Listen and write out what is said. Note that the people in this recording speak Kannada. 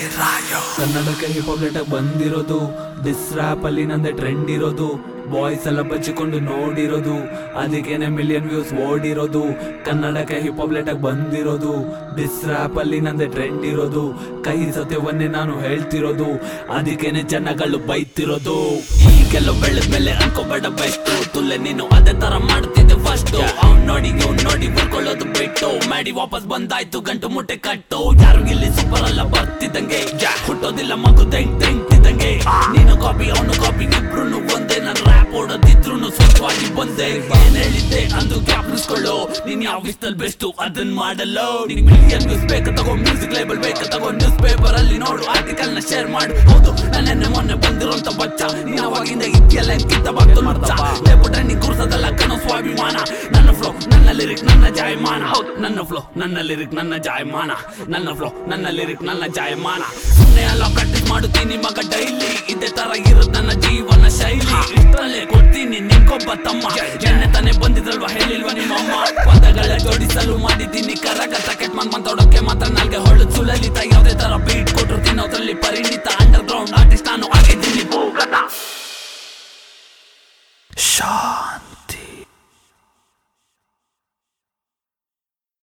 ಕನ್ನಡಕ್ಕೆ ಹಿಪ್ ಹಾಪ್ ಲೇಟಾಗಿ ಬಂದಿರೋದು, ಡಿಸ್ ರ್ಯಾಪ್ ಅಲ್ಲಿ ನಂದೆ ಟ್ರೆಂಡ್ ಇರೋದು, ಬಾಯ್ಸ್ ಎಲ್ಲ ಬಚ್ಚಿಕೊಂಡು ನೋಡಿರೋದು, ಅದಕ್ಕೇನೆ ಮಿಲಿಯನ್ ವ್ಯೂಸ್ ಓಡಿರೋದು. ಕನ್ನಡಕ್ಕೆ ಹಿಪ್ ಹಾಪ್ ಲೇಟಾಗಿ ಬಂದಿರೋದು, ಡಿಸ್ ರ್ಯಾಪ್ ಅಲ್ಲಿ ನಂದೆ ಟ್ರೆಂಡ್ ಇರೋದು, ಕಹಿ ಸತ್ಯವನ್ನೇ ನಾನು ಹೇಳ್ತಿರೋದು, ಅದಕ್ಕೇನೆ ಜನಗಳು ಬೈತಿರೋದು. ಈಗೆಲ್ಲ ಬೆಳೆದ್ಮೇಲೆ ಅನ್ಕೋಬೇಡ ಬೆಸ್ಟ್, ತುಲ್ಲೆ ನೀನು ಅದೇ ತರ ಮಾಡ್ತಿದ್ದೆ ಫಸ್ಟ್. ಅವ್ನ್ ನೋಡಿ ಇವ್ನ್ ನೋಡಿ ಬರ್ಕೊಳ್ಳೋದು ಬಿಟ್ಟು, ಮಾಡಿ ವಾಪಸ್ ಬಂದಾಯ್ತು ಗಂಟು ಮುಟ್ಟೆ ಕಟ್ಟು. ಯಾರು ಇಲ್ಲಿ ಸೂಪರ್ ಅಲ್ಲ ಬರ್ತಿದ್ದಂಗೆ, ಹುಟ್ಟೋದಿಲ್ಲ ಮಗು ತೆಂಗ್ತಿದ್ದಂಗೆ. ನೀನು ಕಾಪಿ ಅವನು ಕಾಪಿ ಇಬ್ರು ಒಂದೇ, ನನ್ ರ್ಯಾಪ್ ಓಡೋದಿದ್ರು ಸ್ವಚ್ಛವಾಗಿ ಬಂದೆ. ಏನ್ ಹೇಳಿದ್ದೆ ಅಂದು ಜ್ಞಾಪಿಸ್ಕೊಳ್ಳೋ, ನೀನ್ ಯಾವ ವಿಸ್ತಲ್ ಬೆಸ್ಟ್ ಅದನ್ ಮಾಡಲ್ಲೋ. ನಿನ್ ಮಿಲಿಯನ್ ನ್ಯೂಸ್ ಬೇಕಾ ತಗೋ, ಮ್ಯೂಸಿಕ್ ಲೇಬಲ್ ಬೇಕಾ ತಗೋ, ನ್ಯೂಸ್ ಪೇಪರ್ ಅಲ್ಲಿ ನೋಡು, ಆರ್ಟಿಕಲ್ ನ ಶೇರ್ ಮಾಡು. ಹೌದು ನನ್ನ ಮೊನ್ನೆ ಬಂದಿರೋಂತ ಬಚ್ಚ, ನೀನ್ ಅವಾಗಿಂದ ಇದೆಯಲ್ಲ ಕಿತ್ತ ಬಾಕ್ತು ಮಾಡ್ತಾ ಲೇಬಿಟ್ರೆ ನೀ ಕೂರ್ಸೋದಲ್ಲ ಕಣೋ ಸ್ವಾಭಿಮಾನ. ನನ್ನ ಫ್ಲೋ ನನ್ನ ಲಿರಿಕ್ ನನ್ನ ಜಾಯಮಾನ, ಹೌದು ನನ್ನ ಫ್ಲೋ ನನ್ನ ಲಿರಿಕ್ ನನ್ನ ಜಾಯಮಾನ, ನನ್ನ ಫ್ಲೋ ನನ್ನ ಲಿರಿಕ್ ನನ್ನ ಜಾಯಮಾನ. ಸುಮ್ಮನೆ ಅಲ್ಲ ಪ್ರಾಕ್ಟೀಸ್ ಮಾಡುತ್ತೀನಿ ಮಗ ಡೈಲಿ, ಇದೇ ತರ ಇರೋದು ನನ್ನ ಜೀವನ ಶೈಲಿ. ಇಷ್ಟರಲ್ಲೇ ಕೊಡ್ತೀನಿ ನಿನ್ಗೊಬ್ಬ ತಮ್ಮ, ಎಣ್ಣೆ ತಾನೇ ಬಂದಿದ್ರಲ್ವಾ ಹೇಳಿಲ್ವಾ ನಿಮ್ಮಮ್ಮ. ಪದಗಳ ಜೋಡಿಸಲು ಮಾಡಿದ್ದೀನಿ ಕರಗತ, ಕೆಟ್ಟ ಮಾತಾಡೋಕೆ ಮಾತ್ರ ನಾಲ್ಗೆ ಹೊಳದ್ ಸುಲಲಿತ. ಯಾವುದೇ ತರ ಬೀಟ್ ಕೊಟ್ಟರು ತಿನ್ನೋದ್ರಲ್ಲಿ ಪರಿಣಿತ.